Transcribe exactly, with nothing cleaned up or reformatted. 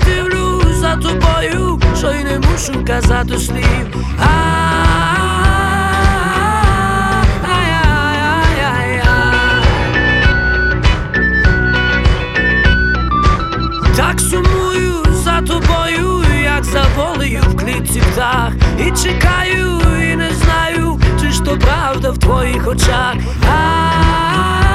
дивлюсь за тобою, що й не мушу казати слів. Так сумую за тобою, як за волею в клітці птах. І чекаю, і не знаю, чи ж то правда в твоїх очах.